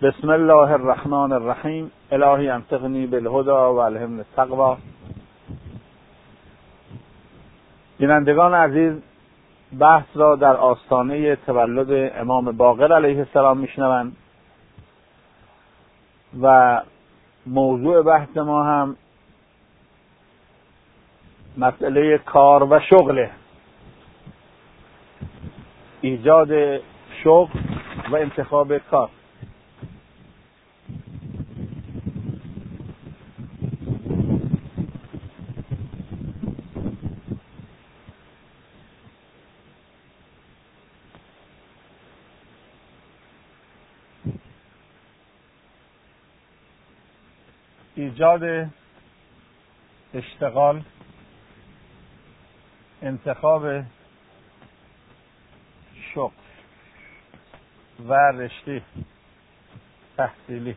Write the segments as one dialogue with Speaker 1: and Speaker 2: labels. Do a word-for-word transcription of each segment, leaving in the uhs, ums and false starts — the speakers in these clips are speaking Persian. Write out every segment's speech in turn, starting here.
Speaker 1: بسم الله الرحمن الرحیم. الهی انطقنی بالهدى و الهمنی التقوی. بینندگان عزیز، بحث را در آستانه تولد امام باقر علیه السلام میشنوند و موضوع بحث ما هم مسئله کار و شغله، ایجاد شغل و انتخاب کار. ایجاد اشتغال، انتخاب شغل و رشته تحصیلی.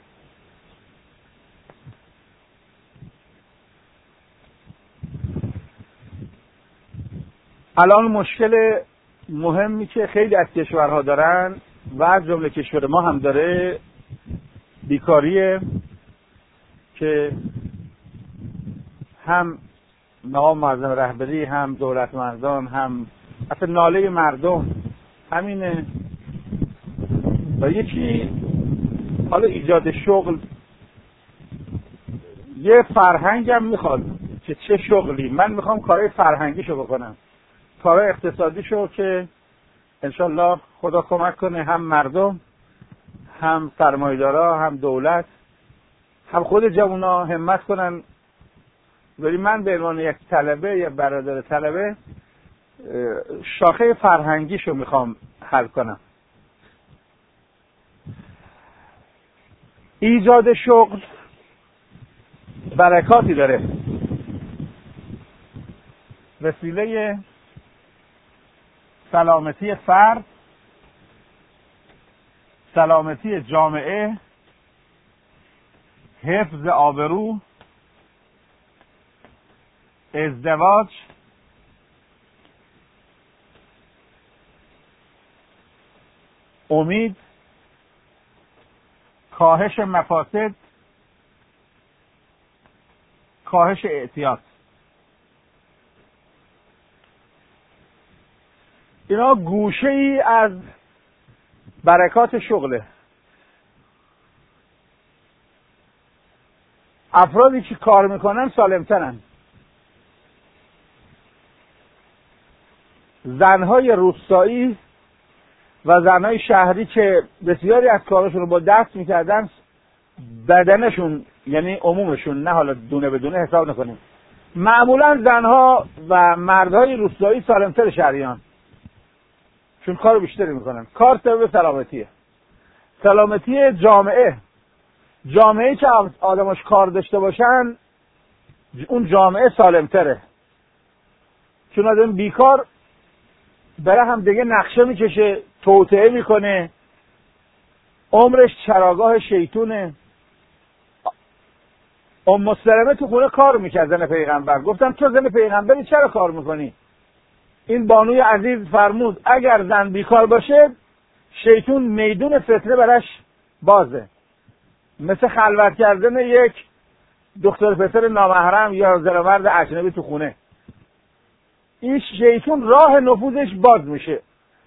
Speaker 1: الان مشکل مهمی که خیلی از کشورها دارن و از جمله کشور ما هم داره، بیکاریه که هم مقام معظم رهبری، هم دولتمندان، هم اصلا ناله مردم همینه. و یکی حالا ایجاد شغل، یه فرهنگ هم میخواد که چه شغلی. من میخوام کارهای فرهنگیشو بکنم، کارهای اقتصادیشو که انشالله خدا کمک کنه هم مردم، هم سرمایه‌دارا، هم دولت، هم خود جوونا همت کنن. ولی من به عنوان یک طلبه یا برادر طلبه شاخه فرهنگیشو میخوام حل کنم. ایجاد شغل برکاتی داره، وسیله سلامتی فرد، سلامتی جامعه، حفظ آبرو، ازدواج، امید، کاهش مفاسد، کاهش اعتیاد. اینا گوشه ای از برکات شغله. افرادی که کار میکنن سالمترن. زنهای روستایی و زنهای شهری که بسیاری از کارشون رو با دست میکردن، بدنشون یعنی عمومشون، نه حالا دونه بدونه حساب نکنیم، معمولا زنها و مردهای روستایی سالمتر شهریان، چون کار بیشتری میکنن. کار سبب سلامتیه، سلامتی جامعه. جامعه که آدماش کار داشته باشن، اون جامعه سالمتره. چون آدم بیکار برای هم دیگه نقشه میکشه، توطئه میکنه، عمرش چراگاه شیطونه. ام سلمه تو خونه کار میکرد، زن پیغمبر. گفتم تو زن پیغمبری چرا کار میکنی؟ این بانوی عزیز فرمود اگر زن بیکار باشه شیطون میدون فتنه براش بازه، مثل خلوت کردن یک دختر پسر نامحرم یا زن مرد اجنبی تو خونه. این شیطون راه نفوذش باز میشه.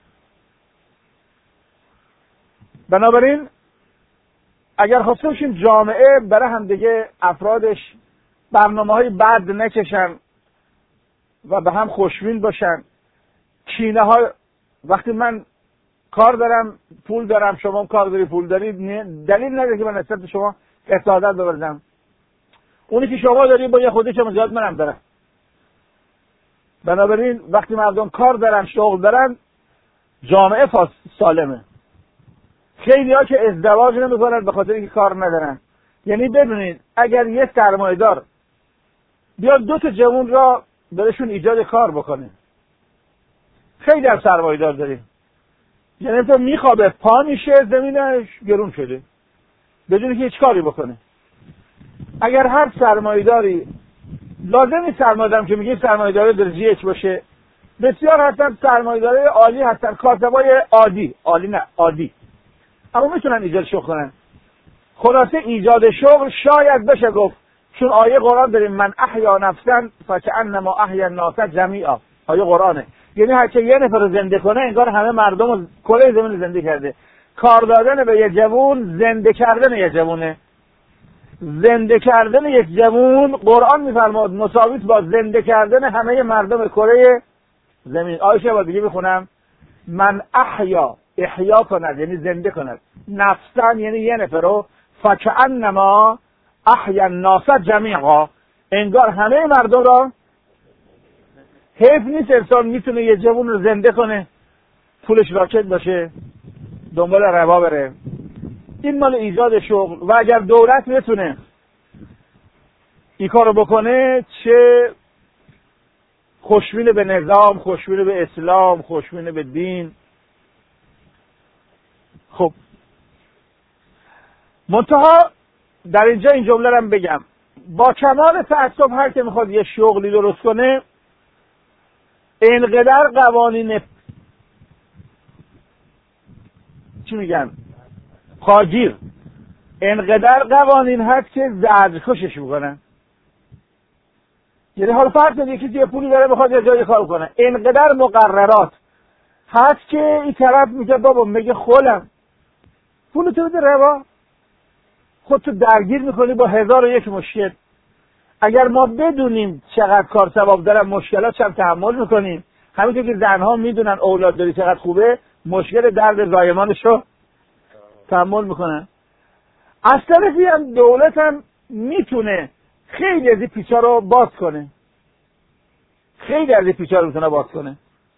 Speaker 1: بنابراین اگر خواسته باشیم جامعه برای هم دیگه افرادش برنامه های بد نکشن و به هم خوشبین باشن، کینه ها، وقتی من کار دارم پول دارم شما کار داری پول داری، دلیل نداره که من نسبت شما حسادت بورزم. اونی که شما داری با یه خودی چه زیاد منم دارم. بنابراین وقتی مردم کار دارن، شغل دارن، جامعه سالمه. خیلی ها که ازدواج نمیکنن به خاطر اینکه کار ندارن. یعنی ببینید اگر یه سرمایه‌دار بیاد دو تا جوان را برشون ایجاد کار بکنه، خیلی از سرمایه‌دار داریم، یعنی تو میخوابه پا میشه زمینش گرون شده بدون که هیچ کاری بکنه. اگر هر سرمایه‌داری، لازم نیست سرمایه‌دارم که میگه سرمایه‌داری درجه یک باشه، بسیار هستن سرمایه‌دارای عالی هستن، کاسبای عادی، عالی نه عادی، اما میتونن ایجاد شغل کنن. خلاصه ایجاد شغل شاید بشه گفت، چون آیه قرآن داریم من احیا نفسا فکأنما احیا الناس جمیعا، آیه قرآنه، یعنی هر که یه نفر رو زنده کنه انگار همه مردم رو کره زمین زنده کرده. کار دادن به یه جوون زنده کردن یه جوونه. زنده کردن یک جوون قرآن میفرماد مساویت با زنده کردن همه مردم کره زمین. آیه با دیگه بخونم، من احیا، احیا کند یعنی زنده کند، نفسن یعنی یه نفر رو، فکأنما احیا الناس جمیعا، انگار همه مردم را. حیف نیست انسان میتونه یه جوون رو زنده کنه، پولش راکت باشه، دنبال ربا بره. این مال ایجاد شغل. و اگر دولت بتونه این کارو بکنه، چه خوشبین به نظام، خوشبین به اسلام، خوشبین به دین. خب منتها در اینجا این جمله رو بگم، با کمال تأسف هر که میخواد یه شغلی درست کنه، اینقدر قوانین چی میگن پاگیر، اینقدر قوانین هست که زجرکشش میکنن. یعنی حالا فرض کنید یکی یه پولی داره بخواد یه جای کار کنه، اینقدر مقررات هست که این طرف میگه بابا میگه خولم پول تو بده روا، خودتو درگیر میکنی با هزار و یک مشکل. اگر ما بدونیم چقدر کار ثواب داره، مشکلات چم تحمل میکنیم. همینطور که زنها میدونن اولاد داری چقدر خوبه، مشکل درد زایمانشو تحمل میکنن. از طرفی هم دولت هم میتونه خیلی از این پیچا رو باز کنه، خیلی از این پیچا رو میتونه باز کنه.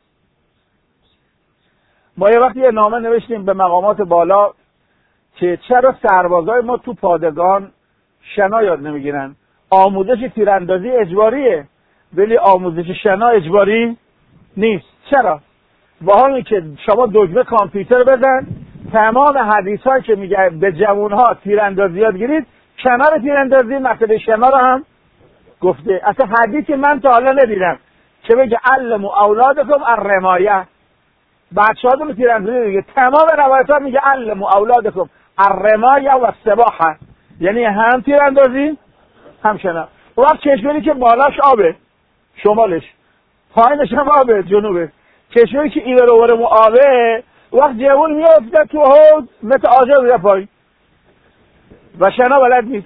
Speaker 1: ما یه وقتی یه نامه نوشتیم به مقامات بالا که چرا سربازای ما تو پادگان شنا یاد نمیگیرن. آموزش تیراندازی اجباریه ولی آموزش شنا اجباری نیست. چرا؟ با حالی که شما دکمه کامپیوتر بزن، تمام حدیث هایی که میگه به جوان ها تیراندازی یاد گیرید، کنار تیراندازی مسئله شنا رو هم گفته. اصلا حدیثی من تا حالا ندیدم که بگه علموا اولادکم الرمایه، بچه‌هاتون رو تیراندازی دیگه. تمام روایت ها میگه علموا اولادکم الرمایه و السباحه، یعنی هم تیراندازی هم شنا. وقت کشوری که بالاش آبه شمالش، پایینش هم آبه جنوبه، کشوری که این رو برمو آبه، وقت جوون میافته تو حوض مثل آجر میره پایین و شنا بلد نیست.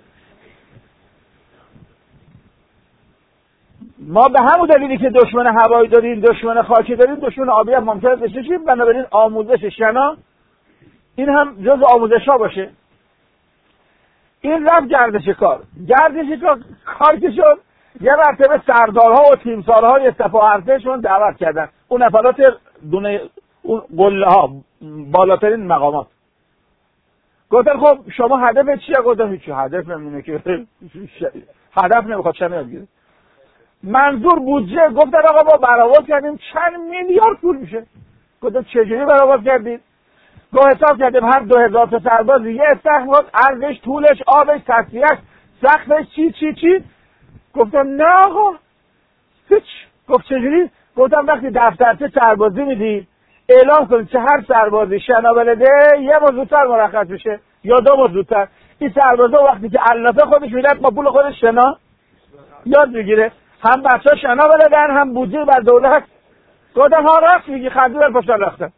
Speaker 1: ما به همون دلیلی که دشمن هوایی داریم، دشمن خاکی داریم، دشمن آبی هم ممکنه داشته باشیم. بنابراین آموزش شنا این هم جز آموزش ها باشه. این رفت گردش کار. گردش کار کار که شد، یه مرتبه سردارها و تیمسارهای سپاه ارتششون دعوت کردن، اون نفرات دونه اون قله ها، بالاترین مقامات. گفتن خب شما هدف چیه؟ گفتن هیچی، هدف نمیونه که هدف نمیخواد شنا یاد گیره. منظور بودجه. گفتن آقا ما برآورد کردیم چند میلیارد پول میشه. گفتن چجوری برآورد کردید؟ گفت حساب کردیم هر دو هزار تا سرباز یه استخر بود، ارزش، طولش، آبش، تصفیهش، سقفش، چی چی چی. گفتم نه آقا هیچ. گفت چجوری؟ گفتم وقتی دفترچه سربازی میدی اعلام کنید که هر سربازی شنا بلده یه ماه زودتر مرخص بشه یا دو ماه زودتر. این سربازا وقتی که علافه خودش میدن با پول خودش شنا یاد میگیره، هم بچه شنا بلدن هم بودجه بر دولت. گفتم ها راست میگی، خندی بر پشتن رفتن.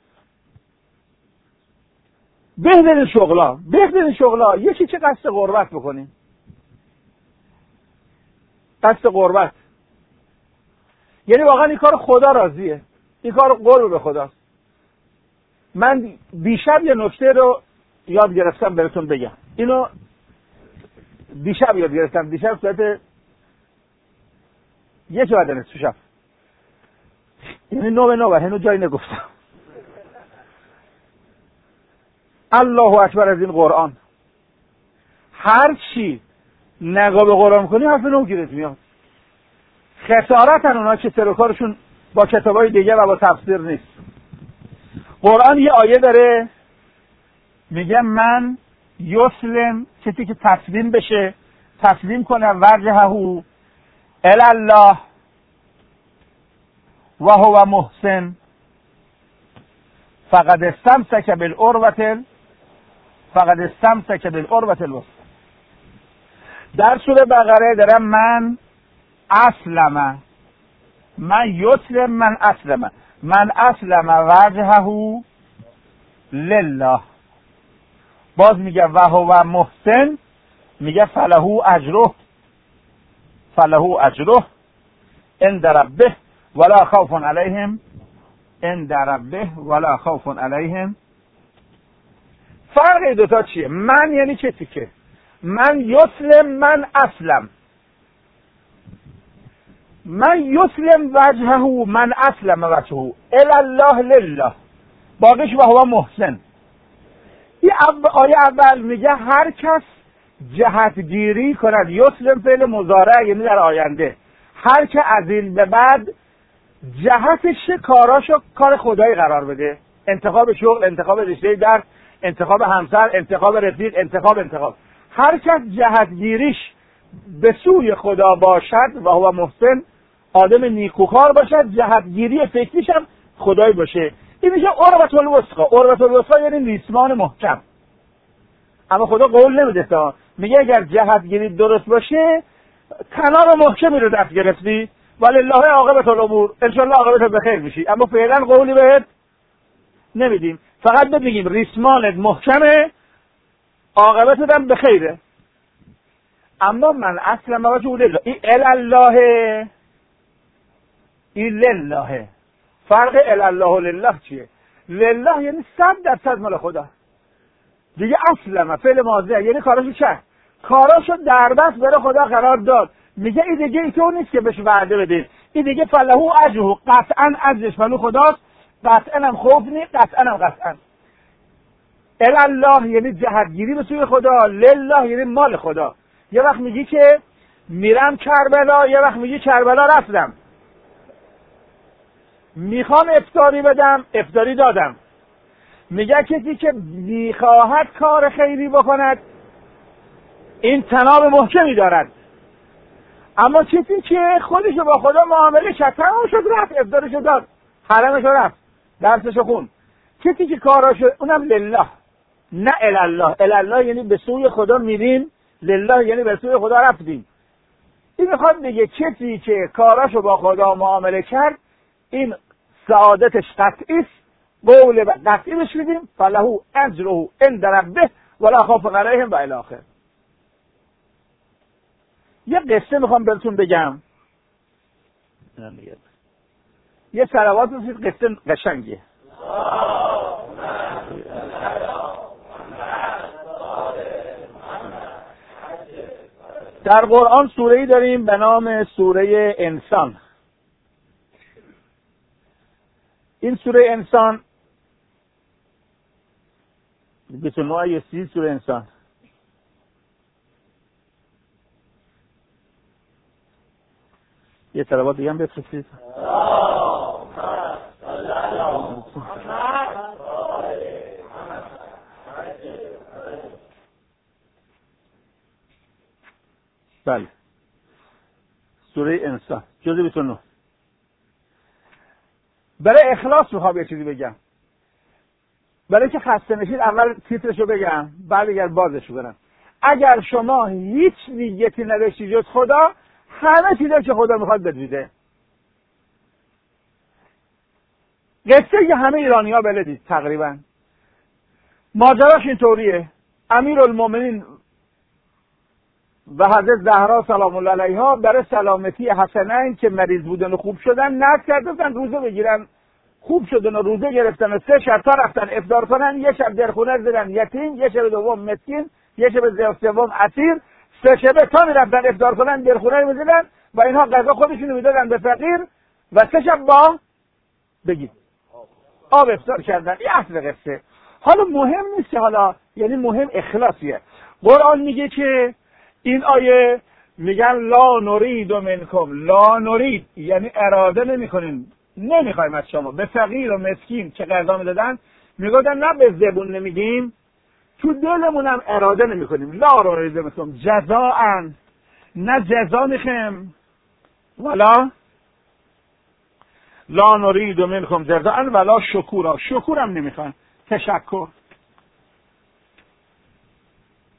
Speaker 1: بهترین شغلا بهترین شغلا یکی چه قصد غربت بکنیم، قصد غربت، یعنی واقعا این کار خدا راضیه، این کار قرب به خداست. من دیشب یه نکته رو یاد گرفتم براتون بگم. اینو دیشب یاد گرفتم، دیشب ساعت یک بعد از شب، یعنی نو به نو، هنوز جایی نگفتم. الله اکبر از این قرآن. هر چی نگاه به قرآن کنی حرف نو گیرت میاد. خسارتن اونا که سرکارشون با کتابای دیگه و با تفسیر نیست. قرآن یه آیه داره میگه من یسلم، کسی که تسلیم بشه، تسلیم کنه وجهه الی الله و هو محسن فقد استمسک بالعروة فقد استمسک بالعروة الوثقی. در سوره بقره دارم من اسلم، من یسلم، من اسلم، من اسلم وجهه لله. باز میگه و هو محسن، میگه فله اجره، فله اجره عند ربه ولا خوف علیهم، عند ربه ولا خوف علیهم. فرق دوتا چیه؟ من یعنی کسی که من یسلم، من اسلم، من یسلم وجهه، من اسلم وجهه الی الله لله، باقیش و هو محسن. این آیه اول میگه هر کس جهتگیری کند، یسلم فعل مضارع یعنی در آینده، هر که از این به بعد جهتش کاراشو کار خدایی قرار بده، انتخاب شغل، انتخاب رشته درس، انتخاب همسر، انتخاب رفیق، انتخاب انتخاب هر کس جهتگیریش به سوی خدا باشد و هو محسن، آدم نیکوکار باشد، جهتگیری فکریش هم خدایی باشه، این میشه عروة الوثقی. عروة الوثقی یعنی ریسمان محکم. اما خدا قول نمیده تا میگه اگر جهتگیری درست باشه کنار محکمی رو دست گرفتی ولله عاقبة الامور، ان شاء الله عاقبت به خیر میشی. اما فعلا قولی بهت نمیدیم، فقط بگیم ریسمانت محکمه، عاقبتت هم به خیره. اما من اصلا ما وجه لله، این الله، این لله. فرق الله و لله چیه؟ لله یعنی صد درصد مال خدا. دیگه اصلا فعل ماضی یعنی کاراشو چه؟ کاراشو در بس برای خدا قرار داد. میگه این دیگه اینطور نیست که بهش وعده بدید، این دیگه فله اجره، قطعا اجرش مال خداست، قطعا هم خوف نیست، قطعا هم قطعا. الله یعنی جهتگیری به سوی خدا، لله یعنی مال خدا. یه وقت میگی که میرم کربلا، یه وقت میگی کربلا رفتم، میخوام افطاری بدم، افطاری دادم. میگه کسی که میخواهد کار خیری بکند این تناب محکمی دارد، اما کسی که خودشو با خدا معامله کرد، تمام شد رفت، افطارشو داد، حرمشو رفت، درسشو خون. کسی که کاراشو، اونم لله نه الله. الله یعنی به سوی خدا میریم، لله یعنی به سوی خدا رفتیم. این میخواد بگه کسی که کاراشو با خدا معامله کرد این سعادتش قطعی است، قول قطعی بهش میدیم فله اجره عند ربه ولا خوف علیهم و الی آخر. یه قصه میخوام بهتون بگم، یه صلوات بسید، قصه قشنگیه. در قرآن سوره‌ای داریم به نام سوره انسان. این سوره انسان بیست و نه آیه سی سوره انسان. یه صلوات دیگه هم بفرستید. بله سوره انسان جزء بیست و نه. برای اخلاص میخوام یه چیزی بگم، برای که خسته نشید اول تیترشو بگم بعد اگر بازشو برم. اگر شما هیچ نیتی نداشتی جز خدا، همه چیزی که خدا میخواد بدیده. قصه که همه ایرانی ها بلدید تقریبا. ماجراش اینطوریه، امیرالمومنین و حضرت زهرا سلام الله علیها برای سلامتی حسنین که مریض بودن و خوب شدن نذر کردن روزه بگیرن، خوب شدن و روزه گرفتن و سه شب تا رفتن افطار کنن، یه شب در خونه زدن یتیم، یه شب دوم مسکین، یه شب سوم اسیر، سه شب تا میرفتن افطار کنن در خونه میزدن و اینها غذا خودشونو میدادن به فقیر و سه شب با بگید آب افطار کردن. این اصل قصه. حالا مهم نیست که حالا یعنی مهم اخلاصیه. قرآن میگه که این آیه میگن لا نرید منکم، لا نرید یعنی اراده نمیکنیم، نمیخوایم از شما. به فقیر و مسکین که غذا میدادن میگفتن نه به زبون نمیگیم، تو دلمون هم اراده نمیکنیم. لا نرید منکم جزاء، نه جزا میخوایم، ولا لا نرید منکم جزاء ولا شکورا، شکورم نمیخوایم، تشکر.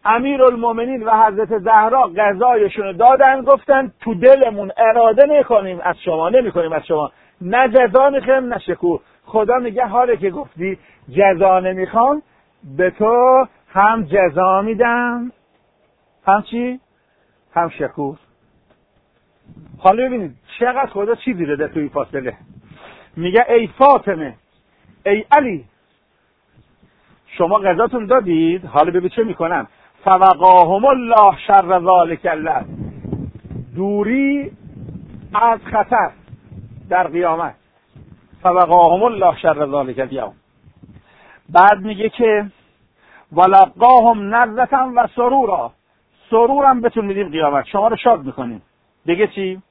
Speaker 1: امیرالمومنین و حضرت زهرا قضایشون دادن، گفتن تو دلمون اراده نکنیم از شما، نمیکنیم از شما، نه جزا میخوایم نه شکور. خدا میگه حاله که گفتی جزا نمیخوام، به تو هم جزا میدم هم چی؟ هم شکور. حالا ببینید چقدر خدا چیزی داده توی فاصله. میگه ای فاطمه، ای علی، شما قضاتون دادید، حالا ببین چه میکنن. فوقاهم الله شر ذلک الله، دوری از خطر در قیامت. فوقاهم الله شر ذلک الیوم. بعد میگه که ولقاهم نضرة و سرورا، سرورم بهتون میدیم قیامت، شما رو شاد میکنیم. دیگه چی؟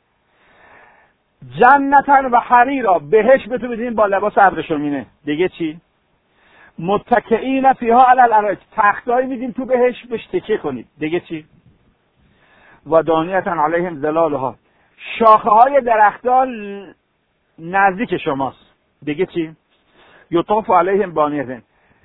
Speaker 1: جنتن و حریرا، بهش بهتون میدیم با لباس ابریشمینه. دیگه چی؟ متکئین فیها علی الارائک، تختایی میدیم تو بهش بهش تکیه کنید. دیگه چی؟ و دانیة علیهم ظلالها، شاخه های درختها نزدیک شماست. دیگه چی؟ یطاف علیهم بانیة،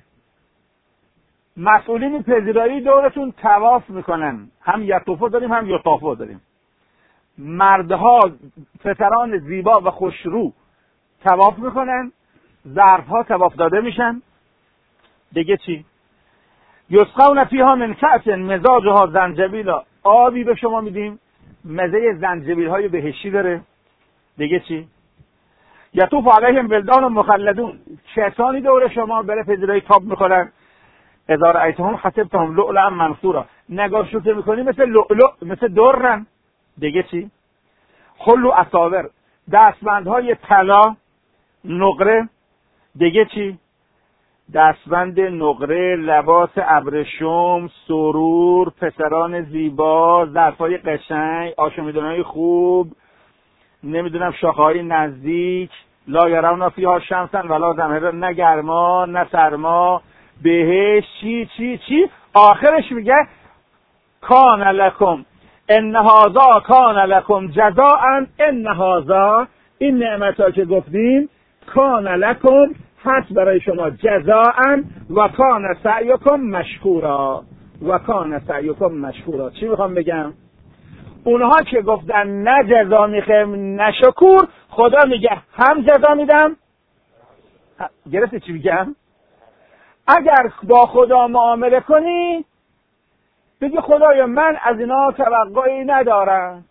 Speaker 1: مسئولین پذیرایی دورتون طواف میکنن. هم یطوفو داریم هم یطافو داریم. مردها پسران زیبا و خوشرو طواف میکنن، ظرفها طواف داده میشن. دیگه چی؟ یسقون فیها من کأس مزاجها زنجبیلا، آبی به شما میدیم مزه زنجبیل های بهشتی داره. دیگه چی؟ یطوف علیهم ولدان مخلدون، کسانی دور شما بره پذیرایی تاب میکنن. اذا رأیتهم حسبتهم لؤلؤا منثورا، نگاه شوته میکنی مثل لؤلؤ، مثل درن. دیگه چی؟ خلو اساور، دستبندهای طلا نقره. دیگه چی؟ دستبند نقره، لباس ابریشم، سرور، پسران زیبا، ظرفای قشنگ، آشامیدنهای خوب، نمیدونم شاخه‌های نزدیک. لا یرون فیها شمسا ولا زمهرا، نه گرما نه سرما. بهش چی چی چی آخرش میگه کان لکم ان هذا کان لکم جزاء ان هذا، این نعمت‌ها که گفتیم کان لکم هست برای شما جزاء و کان سعیکم مشکورا، و کان سعیکم مشکورا. چی میخوام بگم؟ اونها که گفتن نه جزا میخوایم نه شکور، خدا میگه هم جزا میدم. گرفتی چی میگم؟ اگر با خدا معامله کنی بگی خدایا من از اینا توقعی ندارم،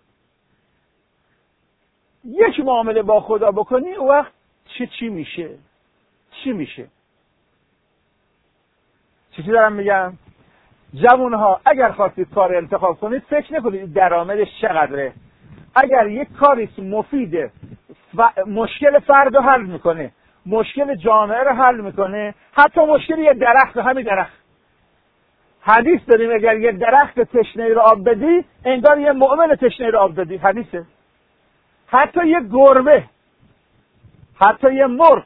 Speaker 1: یک معامله با خدا بکنی، اون وقت چی چی میشه؟ چی میشه؟ چی چی دارم میگم؟ جوانها اگر خواستید کار انتخاب کنید فکر نکنید درآمدش چقدره. اگر یک کاری مفیده، مشکل فرد رو حل میکنه، مشکل جامعه رو حل میکنه، حتی مشکل یه درخت، همین درخت، حدیث داریم اگر یه درخت تشنه رو آب بدی انگار یه مؤمن تشنه رو آب دادی. حدیثه. حتی یه گربه، حتی یه مرغ.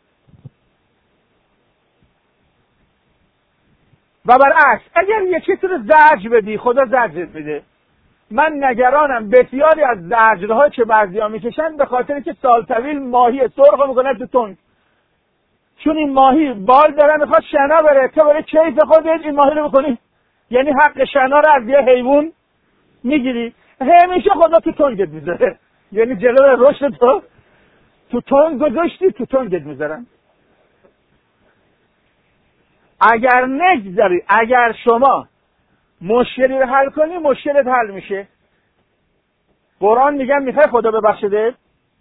Speaker 1: و برعکس اگر یکی تو رو زجر بدی خدا زجرت میده. من نگرانم بسیاری از زجرها که بعضیا میکشن به خاطر که سال طویل ماهی سرخ میکنه تو تنگ، چون این ماهی بال داره میخواد شنا بره، تو برای کیف خودت این ماهی رو بکنی، یعنی حق شنا رو از یه حیوان میگیری. همیشه خدا تو تنگت میذاره، یعنی جلو رشد تو تو تنگ گذاشتی، تو تنگت میذارن. اگر نگذاری، اگر شما مشکلی رو حل کنی مشکلت حل میشه. قرآن میگن میخوای خدا ببخشده؟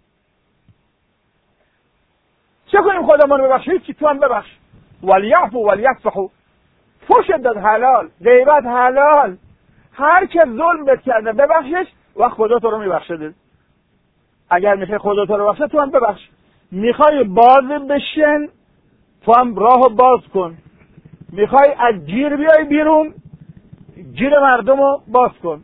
Speaker 1: چه کنیم خدا ما رو ببخشه؟ چی تو هم ببخش. ولیعفو ولیصفحوا، فحش داد حلال، غیبت حلال، هر که ظلم بهت کرده ببخشش و خدا تو رو میبخشه. اگر میخوای خدا تو رو ببخشه تو هم ببخش. میخوای باز بشن تو هم راهو باز کن. میخوای از گیر بیای بیرون گیر مردم رو باز کن.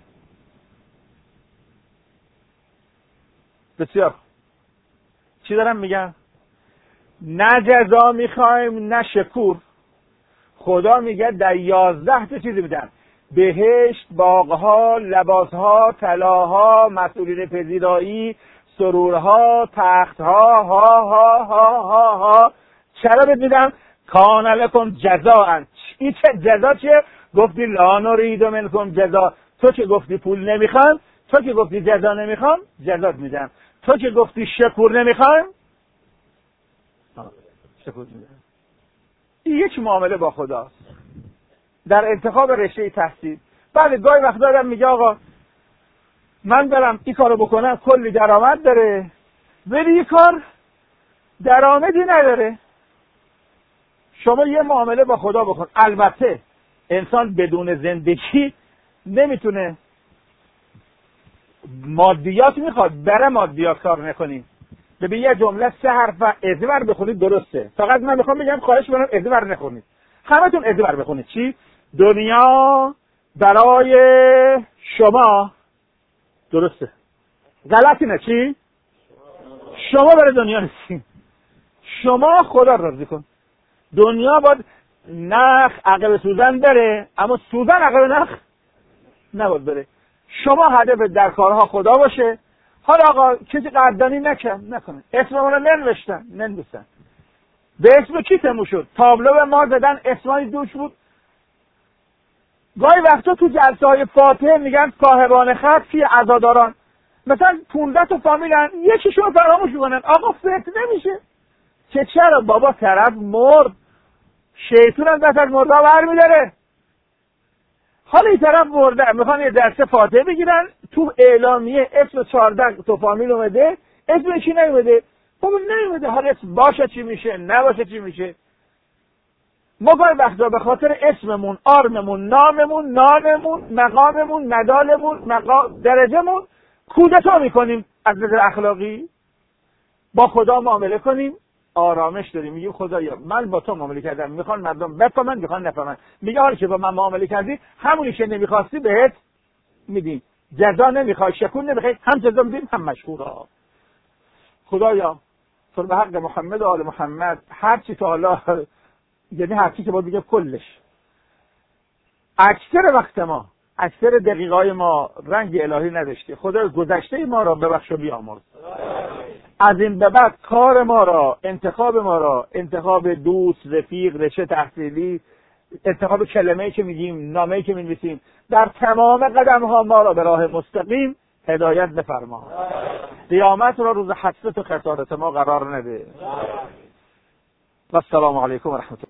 Speaker 1: بسیار چی دارم میگم؟ نه جزا میخوایم نه شکور. خدا میگه در یازده تا چیزی میدن: بهشت، باغها، لباسها، طلاها، مسئولین پذیرایی، سرورها، تختها، ها ها ها ها ها. چرا بهت میدم؟ کان لکم جزاء. این چه جزا چیه؟ گفتی لا نرید منکم جزا، تو که گفتی پول نمیخوام، تو که گفتی جزا نمیخوام، جزات میدم. تو که گفتی شکر نمیخوام، شکر میدم. این یک معامله با خداست در انتخاب رشته تحصیل. بعد گاهی وقت دارم میگه آقا من برم این کارو بکنم کلی درآمد داره، ولی این کار درآمدی نداره. شما یه معامله با خدا بکن. البته انسان بدون زندگی نمیتونه، مادیات میخواد، برای مادیات کار نکنیم. ببین یه جمله سه حرف ازور بخونید درسته، فقط من میخوام بگم خواهش میکنم ازور نخونید، همتون ازور بخونید. چی؟ دنیا برای شما درسته، غلطی نه. چی؟ شما برای دنیا نیستین، شما خدا راضی کن. دنیا باید نخ عقب سوزن بره، اما سوزن عقب نخ نباید بره. شما هدف در کارها خدا باشه. حالا آقا کسی قدردانی نکن نکنه، اسممون رو ننوشتن ننوشتن، به اسم کی تموم شد؟ تابلو به ما زدن، اسمای دوش بود. گاهی وقتا تو جلسه های فاتحه میگن صاحبان خط فی عزاداران، مثلا پونزده تا فامیلن، یکیشون فراموش میکنن. آقا فکر نمیشه که چرا بابا طرف مرد، شیطون هم دست از مرده برمیداره. حالا این طرف مرده، میخوان یه درس فاتحه بگیرن، تو اعلامیه اسم چهارده تا فامیل اومده، اسم چی نیومده؟ بابا نیومده، حالا اسم باشه چی میشه، نباشه چی میشه. ما گاهی وقتا به خاطر اسممون، آرممون، ناممون، ناممون، مقاممون، مدالمون، مقام درجهمون کودتا میکنیم از نظر اخلاقی. با خدا معامله کنیم آرامش داریم، میگیم خدایا من با تو معامله کردم، میخوان مردم بفهمن میخوان نفهمن. میگه حالا که با من معامله کردی همونی که نمیخواستی بهت میدیم، جزا نمیخوای، شکر نمیخوای، هم جزا میدیم هم مشکورا. خدایا تو به حق محمد و آل محمد هر چی تو حالا، یعنی هر چی که باید بگه کلش، اکثر وقت ما، اکثر دقیقای ما رنگ الهی نداشته. خدا گذشته ما را ببخش و بیامرز. از این به بعد کار ما را، انتخاب ما را، انتخاب دوست، رفیق، رشته تحصیلی، انتخاب کلمه‌ای که میگیم، نامه‌ای که می‌نویسیم، در تمام قدم‌ها ما را به راه مستقیم هدایت بفرما. قیامت را روز حسرت و خسارت ما قرار نده. و السلام علیکم و رحمت الله.